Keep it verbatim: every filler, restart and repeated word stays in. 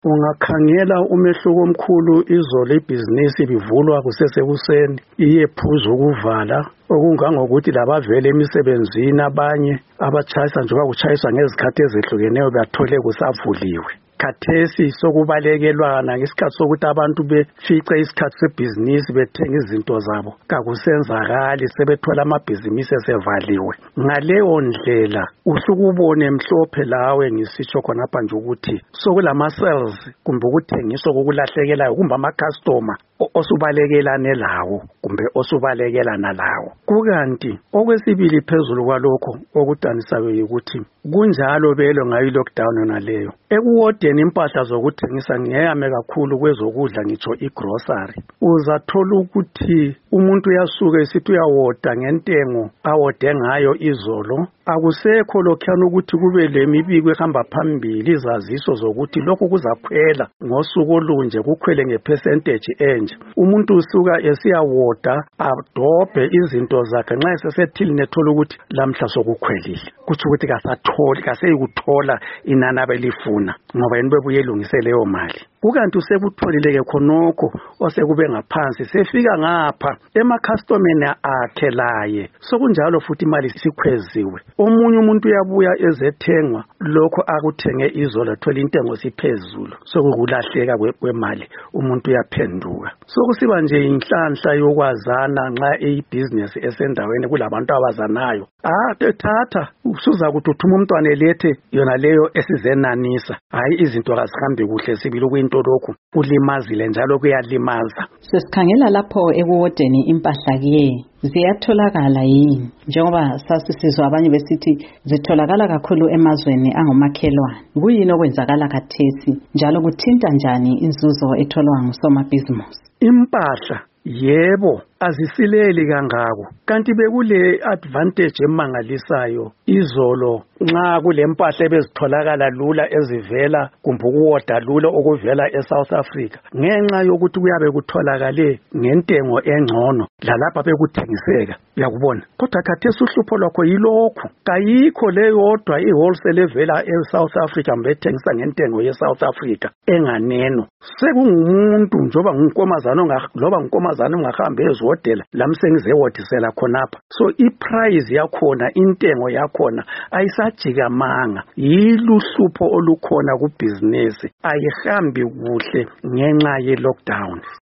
Ungakhangela umehluko omkhulu izolo ibhizinisi bivulwa kusesekuseni iyephuza ukuvala okungangokuthi labavele emisebenzini abanye abatshayisa njengoba kutshayiswa ngezikhathi ezehlukeneyo bathole kusavuliwe. Khathesi sokubalekelwana ngesikhathi sokuthi abantu befice isikhathi sebhizinisi bethenga izinto zabo kakusenzakali sebethola amabhizinisi esevaliwe. Ngaleyo ndlela usukubone mhlophe lawe ngisitsho khonapha nje ukuthi sokulama sales kumbe ukuthengiswa kokulahlekelayo kumbe ama customer osubalekelane lawo kumbe osubalekelana lawo. Kukanti okwesibili phezulu kwalokho okudanisayo ukuthi kunjalo belo ngayo lockdown naleyo ekuwodeni impahla zokuthengisa ngeyame kakhulu kwezokudla ngitsho igrocery. Uzathola ukuthi umuntu uyasuka esithi uyawoda ngentengo awode ngayo izolo. Akusekho lokhana ukuthi kube lemibiko ehamba phambili izaziso zokuthi lokho kuzakhwela ngosuku olunje kukhwele ngepercentage enje. Umuntu usuka esiyawoda adobhe izinto zakhe nxa esesethili nethola ukuthi lamhla sokukhwelile. Kuthi ukuthi kasatholi kaseyikuthola inani abelifuna ngoba yini bebuye elungise leyo mali. Kukanti usekutholile ke khonokho osekube ngaphansi sefika ngapha emakhastomeni akhe laye sokunjalo futhi imali sikhweziwe. Omunye umuntu uyabuya ezethengwa lokho akuthenge izolo thola intengo siphezulu sokulahleka kwemali umuntu uyaphenduka. Sokusiba nje inhlanhla yokwazana nxa eyibusiness esendaweni kulabantu abazanayo. Ah tethatha usuza kuthi uthuma umntwana elethe yona leyo esizenanisa. Hayi izinto kazihambi kuhle sibili kwinto lokhu kulimazile njalo kuyalimaza. Sesikhangela lapho ekuwodeni impahla kiye ziyatholakala yini njengoba sasisizwa abanye besithi zitholakala kakhulu emazweni angomakhelwane. Kuyini okwenzakala khathesi njalo kuthinta njani inzuzo etholwa ngusomabhizinisi? Impahla yebo azisileli kangako kanti bekule advantage emangalisayo izolo nxa kulempahla ebezitholakala lula ezivela kumbe ukuwoda lula okuvela eSouth Africa ngenxa yokuthi kuyabe kutholakale ngentengo engcono lalapha bekuthengiseka yakubona. Kodwa khathesi uhlupho lwakho yilokho kayikho leyodwa iwholesale evela eSouth Africa mbethengisa ngentengo yeSouth Africa enganeno. Sekungumuntu njoba ngunkomazana loba ngunkomazana ungahambe ezodela lamsengizewodisela khonapha. So iprice yakhona intengo yakhona ayisajikamanga. Yiluhlupho olukhona kubhizinesi ayihambi kuhle ngenxa ye lockdown.